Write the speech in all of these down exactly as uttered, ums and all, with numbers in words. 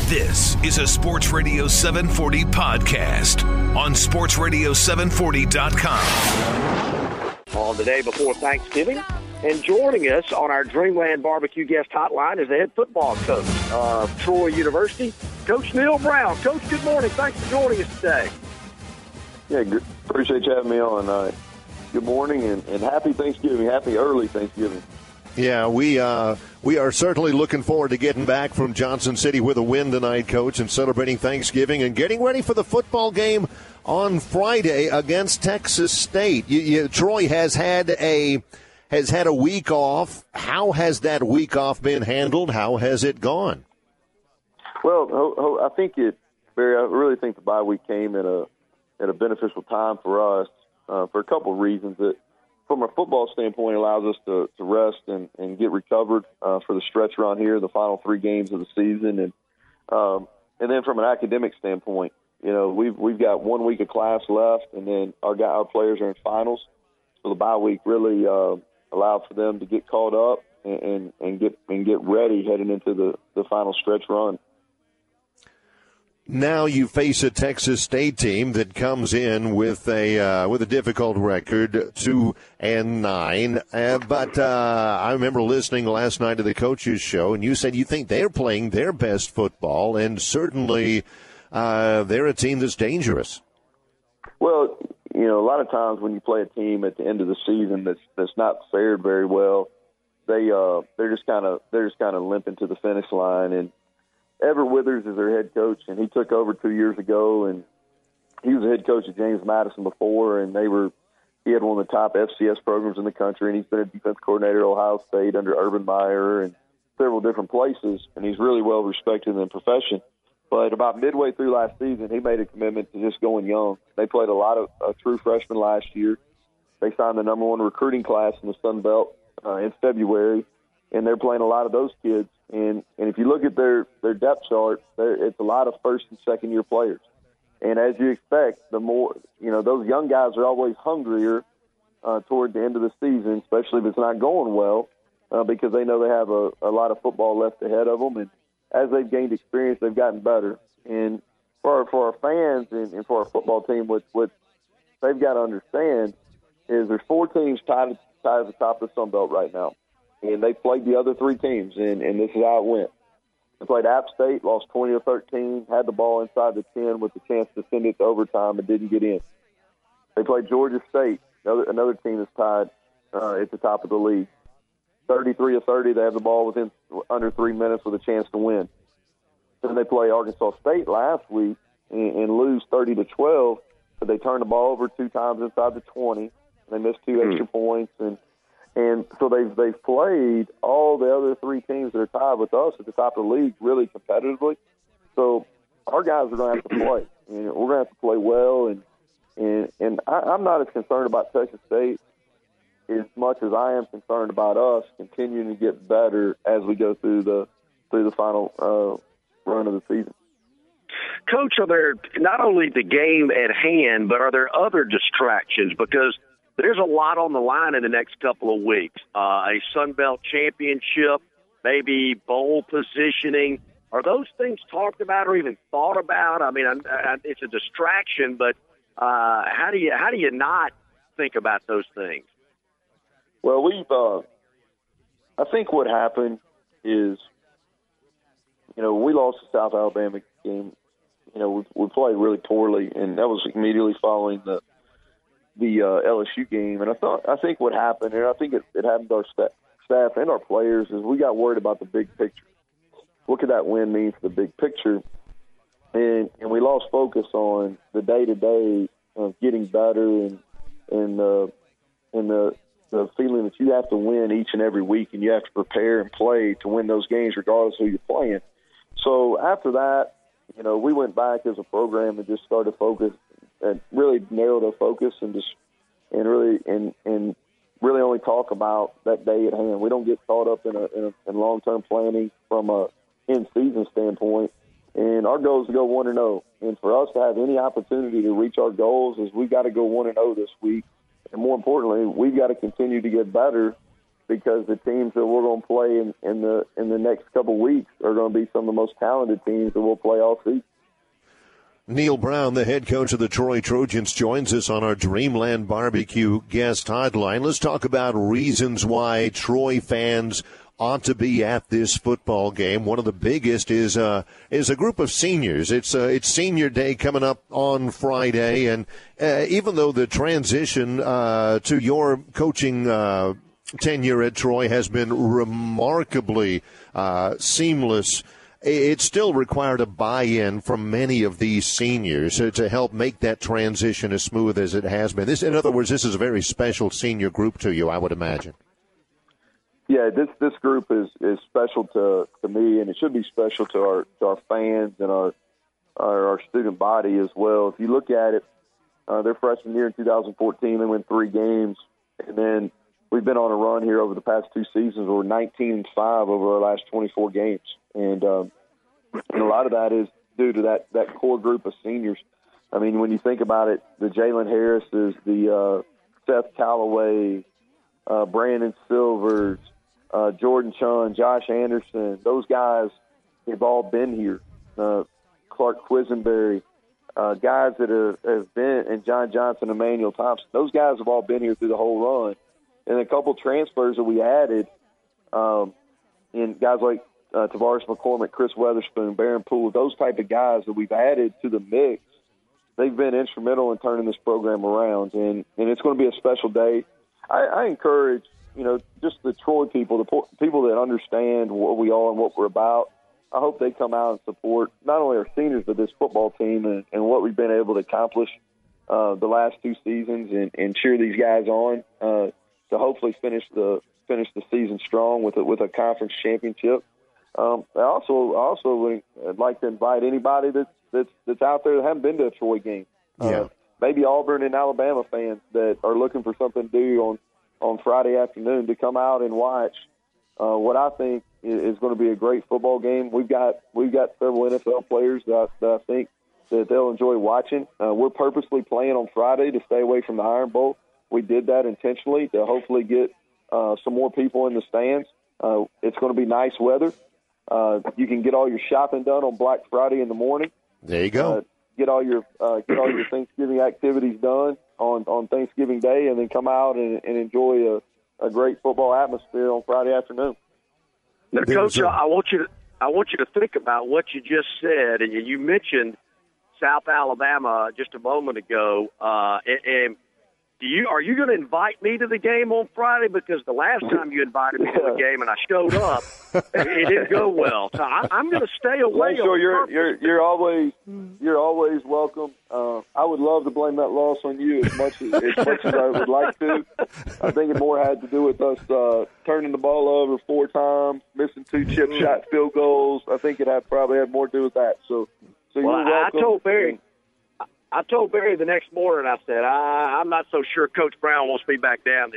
This is a Sports Radio seven forty podcast on sports radio seven forty dot com. On the day before Thanksgiving, and joining us on our Dreamland Barbecue guest hotline is the head football coach of Troy University, Coach Neal Brown. Coach, good morning. Thanks for joining us today. Yeah, good. Appreciate you having me on. Uh, good morning and, and happy Thanksgiving. Happy early Thanksgiving. Yeah, we uh, we are certainly looking forward to getting back from Johnson City with a win tonight, Coach, and celebrating Thanksgiving and getting ready for the football game on Friday against Texas State. You, you, Troy has had a has had a week off. How has that week off been handled? How has it gone? Well, I think it, Barry. I really think the bye week came at a at a beneficial time for us uh, for a couple of reasons. That, from a football standpoint, it allows us to, to rest and, and get recovered uh, for the stretch run here, the final three games of the season, and um, and then from an academic standpoint, you know, we've we've got one week of class left, and then our guy, our players are in finals, so the bye week really uh, allowed for them to get caught up and, and, and get and get ready heading into the, the final stretch run. Now you face a Texas State team that comes in with a uh, with a difficult record, two and nine. Uh, but uh, I remember listening last night to the coaches' show, and you said you think they're playing their best football, and certainly uh, they're a team that's dangerous. Well, you know, a lot of times when you play a team at the end of the season that's that's not fared very well, they uh, they're just kind of they're just kind of limping to the finish line. And Everett Withers is their head coach, and he took over two years ago, and he was the head coach at James Madison before, and they were he had one of the top F C S programs in the country, and he's been a defense coordinator at Ohio State under Urban Meyer and several different places, and he's really well respected in the profession. But about midway through last season, he made a commitment to just going young. They played a lot of uh, true freshmen last year. They signed the number one recruiting class in the Sun Belt uh, in February, and they're playing a lot of those kids. And and if you look at their, their depth chart, it's a lot of first and second year players. And as you expect, the more, you know, those young guys are always hungrier uh, toward the end of the season, especially if it's not going well, uh, because they know they have a, a lot of football left ahead of them. And as they've gained experience, they've gotten better. And for our, for our fans and, and for our football team, what, what they've got to understand is there's four teams tied, tied at the top of the Sun Belt right now. And they played the other three teams, and, and this is how it went. They played App State, lost twenty to thirteen, had the ball inside the ten with the chance to send it to overtime and didn't get in. They played Georgia State, another, another team that's tied uh, at the top of the league. thirty-three to thirty, they have the ball within under three minutes with a chance to win. Then they play Arkansas State last week and, and lose thirty to twelve, but they turned the ball over two times inside the twenty. And they missed two extra mm. points, and And so they've, they've played all the other three teams that are tied with us at the top of the league really competitively. So our guys are going to have to play. You know, we're going to have to play well. And and, and I, I'm not as concerned about Texas State as much as I am concerned about us continuing to get better as we go through the through the final uh, run of the season. Coach, are there not only the game at hand, but are there other distractions? Because there's a lot on the line in the next couple of weeks. Uh, a Sun Belt championship, maybe bowl positioning. Are those things talked about or even thought about? I mean, I, I, it's a distraction, but uh, how do you how do you not think about those things? Well, we've. Uh, I think what happened is, you know, we lost the South Alabama game. You know, we, we played really poorly, and that was immediately following the. the uh, L S U game. And I thought, I think what happened, and I think it, it happened to our sta- staff and our players, is we got worried about the big picture. What could that win mean for the big picture? And and we lost focus on the day-to-day of getting better and and, uh, and the, the feeling that you have to win each and every week, and you have to prepare and play to win those games regardless of who you're playing. So after that, you know, we went back as a program and just started focus and really narrowed our focus and just and really and and really only talk about that day at hand. We don't get caught up in a in, a, in long-term planning from a in-season standpoint. And our goal is to go one and zero. And for us to have any opportunity to reach our goals, is we got to go one and zero this week. And more importantly, we've got to continue to get better because the teams that we're going to play in, in the in the next couple weeks are going to be some of the most talented teams that we'll play all season. Neil Brown, the head coach of the Troy Trojans, joins us on our Dreamland Barbecue guest hotline. Let's talk about reasons why Troy fans ought to be at this football game. One of the biggest is uh, is a group of seniors. It's uh, it's senior day coming up on Friday, and uh, even though the transition uh, to your coaching uh, tenure at Troy has been remarkably uh, seamless, it still required a buy-in from many of these seniors to, to help make that transition as smooth as it has been. This, in other words, this is a very special senior group to you, I would imagine. Yeah, this this group is, is special to, to me, and it should be special to our to our fans and our our, our student body as well. If you look at it, uh, their freshman year in two thousand fourteen, they won three games, and then we've been on a run here over the past two seasons. We're nineteen and five over our last twenty-four games, and, um, and a lot of that is due to that, that core group of seniors. I mean, when you think about it, the Jalen Harrises, the uh, Seth Callaway, uh, Brandon Silvers, uh, Jordan Chun, Josh Anderson, those guys have all been here. Uh, Clark Quisenberry, uh, guys that have, have been, and John Johnson, Emmanuel Thompson, those guys have all been here through the whole run. And a couple transfers that we added, um, and guys like uh, Tavares McCormick, Chris Weatherspoon, Baron Poole, those type of guys that we've added to the mix, they've been instrumental in turning this program around. And, and it's going to be a special day. I, I encourage, you know, just the Troy people, the po- people that understand what we are and what we're about. I hope they come out and support not only our seniors, but this football team and, and what we've been able to accomplish uh, the last two seasons and, and cheer these guys on. Uh, to hopefully finish the finish the season strong with a, with a conference championship. Um, I also I also would like to invite anybody that's that's that's out there that haven't been to a Troy game. Yeah. Uh, maybe Auburn and Alabama fans that are looking for something to do on, on Friday afternoon to come out and watch uh, what I think is, is going to be a great football game. We've got we've got several N F L players that I, that I think that they'll enjoy watching. Uh, we're purposely playing on Friday to stay away from the Iron Bowl. We did that intentionally to hopefully get uh, some more people in the stands. Uh, it's going to be nice weather. Uh, you can get all your shopping done on Black Friday in the morning. There you go. Uh, get all your uh, get all your Thanksgiving activities done on, on Thanksgiving Day, and then come out and, and enjoy a, a great football atmosphere on Friday afternoon. Now, Coach, I want you to I want you to think about what you just said, and you mentioned South Alabama just a moment ago, uh, and, and Do you are you going to invite me to the game on Friday? Because the last time you invited me to the game and I showed up, it didn't go well. So I, I'm going to stay away. Sure, on you're purpose. you're you're always you're always welcome. Uh, I would love to blame that loss on you as much as, as much as I would like to. I think it more had to do with us uh, turning the ball over four times, missing two chip shot field goals. I think it had probably had more to do with that. So, so well, you're welcome. I told Barry. I told Barry the next morning, I said, I, I'm not so sure Coach Brown wants me back down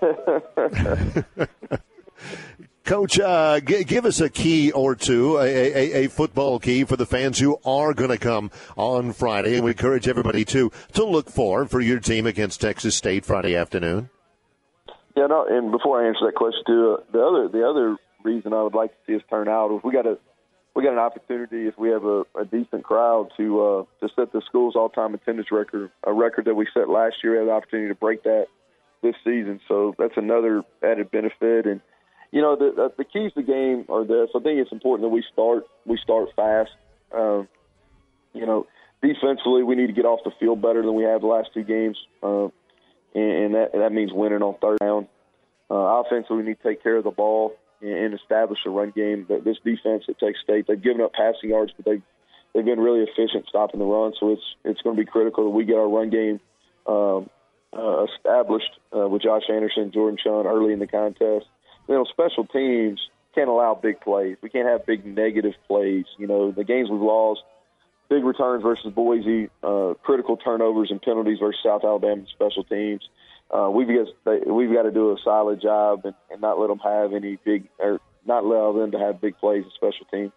there. Coach, uh, g- give us a key or two, a, a, a football key for the fans who are going to come on Friday. And we encourage everybody to, to look for for your team against Texas State Friday afternoon. Yeah, no, and before I answer that question, too, uh, the other the other reason I would like to see us turn out is we got a we got an opportunity if we have a, a decent crowd to uh, to set the school's all-time attendance record, a record that we set last year. We have the opportunity to break that this season, so that's another added benefit. And you know, the the, the keys to the game are this. I think it's important that we start we start fast. Um, you know, defensively, we need to get off the field better than we have the last two games, uh, and, and that that means winning on third down. Uh, offensively, we need to take care of the ball and establish a run game. That this defense at Texas State, they've given up passing yards, but they they've been really efficient stopping the run. So it's it's going to be critical that we get our run game um, uh, established uh, with Josh Anderson and Jordan Chun early in the contest. You know, special teams can't allow big plays. We can't have big negative plays. You know, the games we've lost, big returns versus Boise, uh, critical turnovers and penalties versus South Alabama special teams. Uh, we've got we've got to do a solid job and, and not let them have any big, or not allow them to have big plays in special teams.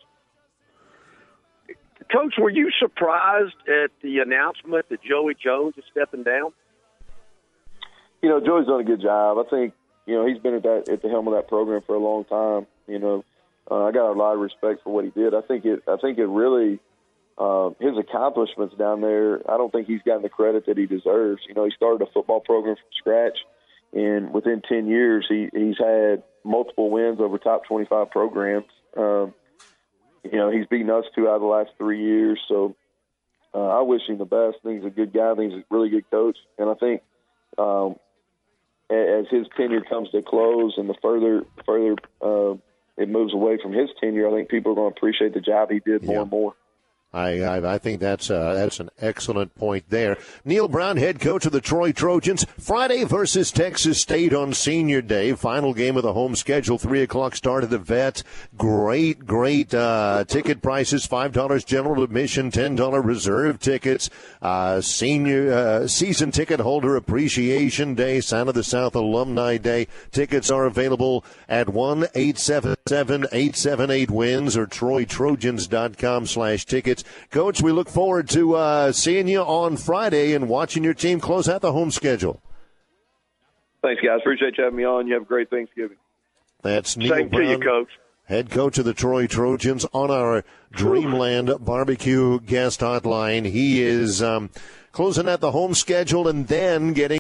Coach, were you surprised at the announcement that Joey Jones is stepping down? You know, Joey's done a good job. I think you know, he's been at that at the helm of that program for a long time. You know, uh, I got a lot of respect for what he did. I think it. I think it really. Uh, his accomplishments down there, I don't think he's gotten the credit that he deserves. You know, he started a football program from scratch, and within ten years, he, he's had multiple wins over top twenty-five programs. Um, you know, he's beaten us two out of the last three years. So uh, I wish him the best. I think he's a good guy. I think he's a really good coach. And I think um, as his tenure comes to close and the further further uh, it moves away from his tenure, I think people are going to appreciate the job he did more yeah. and more. I, I I think that's uh, that's an excellent point there. Neil Brown, head coach of the Troy Trojans. Friday versus Texas State on Senior Day. Final game of the home schedule. Three o'clock start at the Vet. Great, great uh, ticket prices. Five dollars general admission. Ten dollar reserve tickets. Uh, senior uh, season ticket holder appreciation day. Sound of the South Alumni Day. Tickets are available at one eight seven seven eight seven eight wins or troy trojans dot com slash tickets. Coach, we look forward to uh, seeing you on Friday and watching your team close out the home schedule. Thanks, guys. Appreciate you having me on. You have a great Thanksgiving. That's Neil Same Brown, to you, Coach. Head coach of the Troy Trojans, on our Dreamland Barbecue guest hotline. He is um, closing out the home schedule and then getting